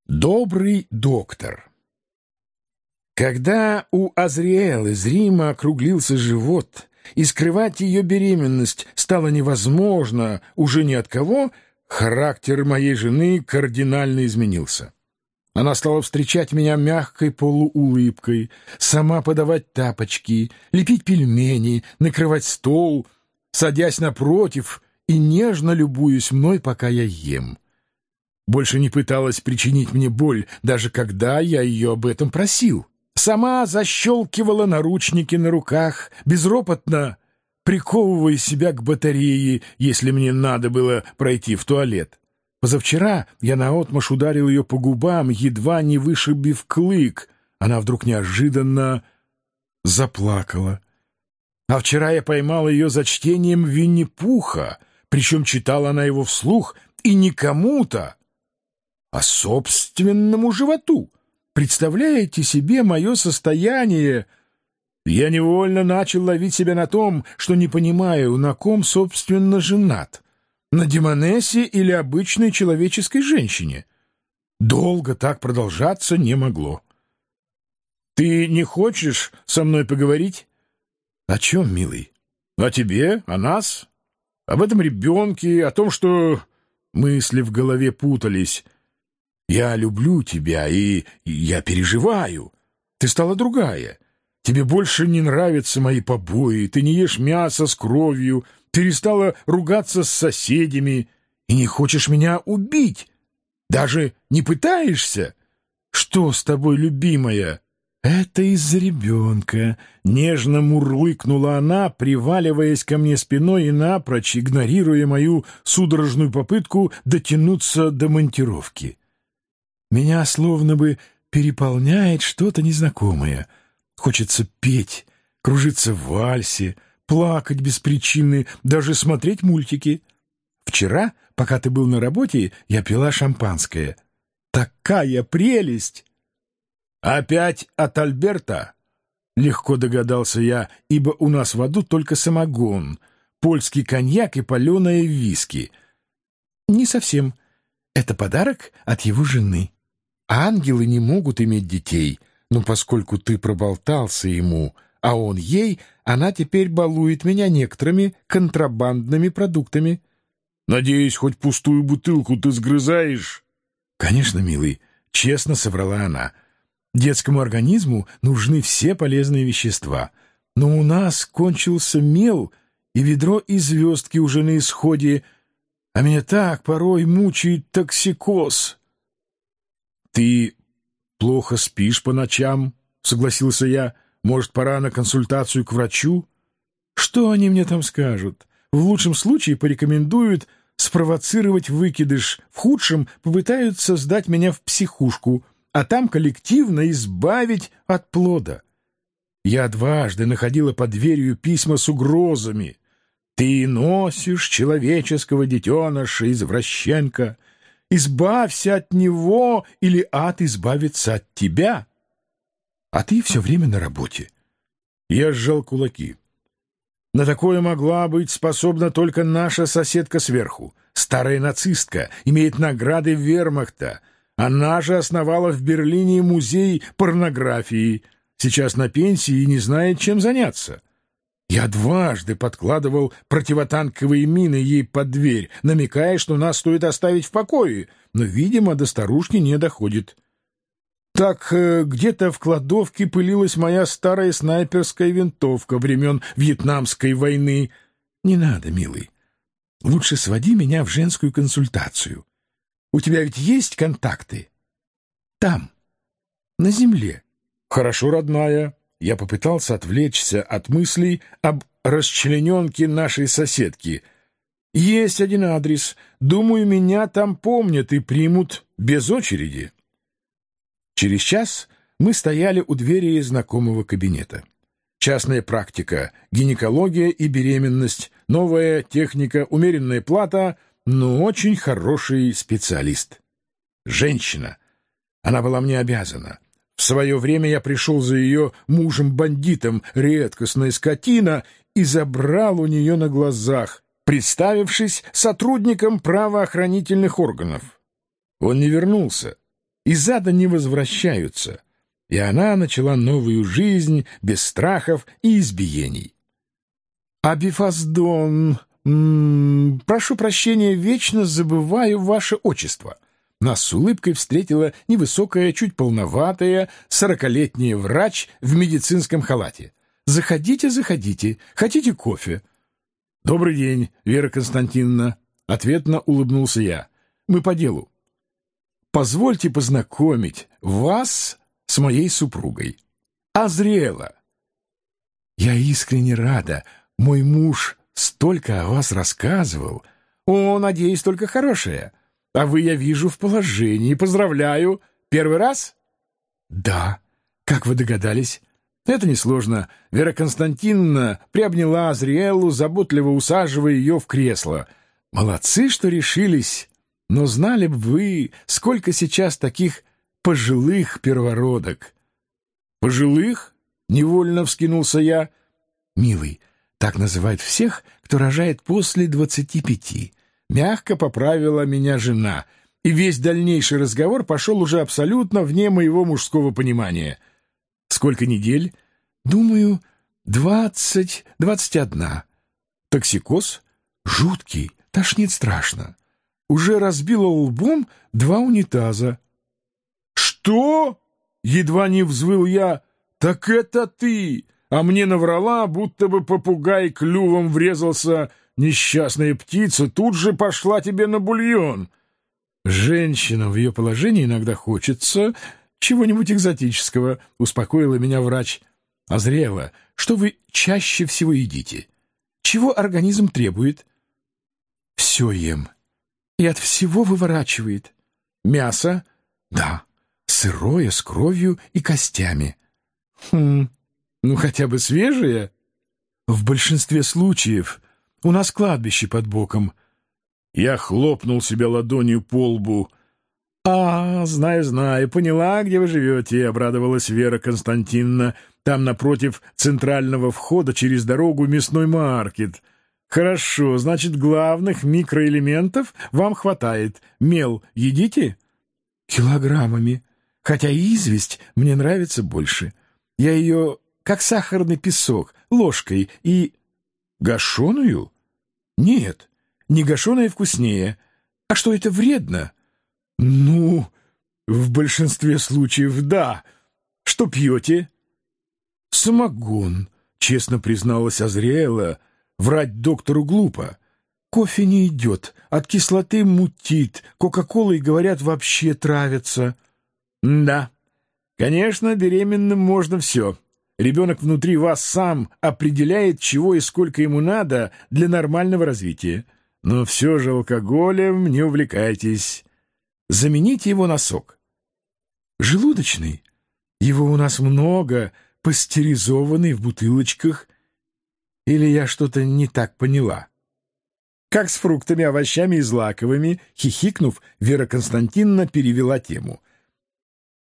Добрый доктор. Когда у Азриэл из Рима округлился живот, и скрывать ее беременность стало невозможно уже ни от кого, характер моей жены кардинально изменился. Она стала встречать меня мягкой полуулыбкой, сама подавать тапочки, лепить пельмени, накрывать стол, садясь напротив и нежно любуясь мной, пока я ем. Больше не пыталась причинить мне боль, даже когда я ее об этом просил. Сама защелкивала наручники на руках, безропотно приковывая себя к батарее, если мне надо было пройти в туалет. Позавчера я наотмашь ударил ее по губам, едва не вышибив клык. Она вдруг неожиданно заплакала. А вчера я поймал ее за чтением Винни-Пуха, причем читала она его вслух и не кому-то, а собственному животу. Представляете себе мое состояние? Я невольно начал ловить себя на том, что не понимаю, на ком, собственно, женат. На демонессе или обычной человеческой женщине. Долго так продолжаться не могло. «Ты не хочешь со мной поговорить?» «О чем, милый?» «О тебе, о нас, об этом ребенке, о том, что...» Мысли в голове путались. «Я люблю тебя, и я переживаю. Ты стала другая. Тебе больше не нравятся мои побои, ты не ешь мясо с кровью, перестала ругаться с соседями и не хочешь меня убить. Даже не пытаешься? Что с тобой, любимая?» «Это из-за ребенка», — нежно мурлыкнула она, приваливаясь ко мне спиной и напрочь игнорируя мою судорожную попытку дотянуться до монтировки. Меня словно бы переполняет что-то незнакомое. Хочется петь, кружиться в вальсе, плакать без причины, даже смотреть мультики. Вчера, пока ты был на работе, я пила шампанское. Такая прелесть! «Опять от Альберта?» — легко догадался я, ибо у нас в аду только самогон, польский коньяк и паленое виски. «Не совсем. Это подарок от его жены. Ангелы не могут иметь детей, но поскольку ты проболтался ему, а он ей, она теперь балует меня некоторыми контрабандными продуктами». «Надеюсь, хоть пустую бутылку ты сгрызаешь?» «Конечно, милый», — честно соврала она. «Детскому организму нужны все полезные вещества. Но у нас кончился мел, и ведро и звездки уже на исходе, а меня так порой мучает токсикоз». «Ты плохо спишь по ночам?» — согласился я. «Может, пора на консультацию к врачу?» «Что они мне там скажут? В лучшем случае порекомендуют спровоцировать выкидыш, в худшем попытаются сдать меня в психушку, а там коллективно избавить от плода. Я дважды находила под дверью письма с угрозами. Ты носишь человеческого детеныша, извращенка. Избавься от него, или ад избавится от тебя. А ты все время на работе». Я сжал кулаки. На такое могла быть способна только наша соседка сверху. Старая нацистка, имеет награды вермахта. Она же основала в Берлине музей порнографии. Сейчас на пенсии и не знает, чем заняться. Я дважды подкладывал противотанковые мины ей под дверь, намекая, что нас стоит оставить в покое, но, видимо, до старушки не доходит. Так где-то в кладовке пылилась моя старая снайперская винтовка времен Вьетнамской войны. Не надо, милый. Лучше своди меня в женскую консультацию. У тебя ведь есть контакты? Там, на земле. Хорошо, родная. Я попытался отвлечься от мыслей об расчлененке нашей соседки. Есть один адрес. Думаю, меня там помнят и примут без очереди. Через час мы стояли у двери знакомого кабинета. Частная практика, гинекология и беременность, новая техника, умеренная плата, но очень хороший специалист. Женщина. Она была мне обязана. В свое время я пришел за ее мужем-бандитом, редкостная скотина, и забрал у нее на глазах, представившись сотрудником правоохранительных органов. Он не вернулся. из ада не возвращаются, и она начала новую жизнь без страхов и избиений. «Абифаздон, прошу прощения, вечно забываю ваше отчество». Нас с улыбкой встретила невысокая, чуть полноватая, 40-летняя врач в медицинском халате. «Заходите, заходите. Хотите кофе?» «Добрый день, Вера Константиновна», — ответно улыбнулся я. «Мы по делу. Позвольте познакомить вас с моей супругой, Азриэла». «Я искренне рада. Мой муж столько о вас рассказывал. О, надеюсь, только хорошее. А вы, я вижу, в положении. Поздравляю. Первый раз?» «Да. Как вы догадались?» «Это несложно». Вера Константиновна приобняла Азриэлу, заботливо усаживая ее в кресло. «Молодцы, что решились. Но знали бы вы, сколько сейчас таких пожилых первородок». «Пожилых?» — невольно вскинулся я. «Милый, так называют всех, кто рожает после 25. Мягко поправила меня жена, и весь дальнейший разговор пошел уже абсолютно вне моего мужского понимания. «Сколько недель?» «Думаю, 20-21. Токсикоз? Жуткий, тошнит страшно. Уже разбила лбом 2 унитаза». «Что?» — едва не взвыл я. «Так это ты!» А мне наврала, будто бы попугай клювом врезался. Несчастная птица тут же пошла тебе на бульон. Женщинам в ее положении иногда хочется чего-нибудь экзотического, успокоила меня врач. Азриэла, что вы чаще всего едите? Чего организм требует? Все ем. И от всего выворачивает. Мясо? Да. Сырое, с кровью и костями. Ну, хотя бы свежее? В большинстве случаев. У нас кладбище под боком. Я хлопнул себя ладонью по лбу. Знаю, поняла, где вы живете», — обрадовалась Вера Константиновна. «Там напротив центрального входа через дорогу мясной маркет. Хорошо, значит, главных микроэлементов вам хватает. Мел едите?» «Килограммами. Хотя известь мне нравится больше. Я ее, как сахарный песок, ложкой и...» «Гашеную?» «Нет, не гашеная вкуснее. А что, это вредно?» «Ну, в большинстве случаев да. Что пьете?» «Самогон», — честно призналась Азриэла. «Врать доктору глупо. Кофе не идет, от кислоты мутит, кока-колой, говорят, вообще травятся». «Да, конечно, беременным можно все. Ребенок внутри вас сам определяет, чего и сколько ему надо для нормального развития. Но все же алкоголем не увлекайтесь. Замените его на сок». «Желудочный? Его у нас много, пастеризованный в бутылочках. Или я что-то не так поняла?» Как с фруктами, овощами и злаковыми, хихикнув, Вера Константиновна перевела тему.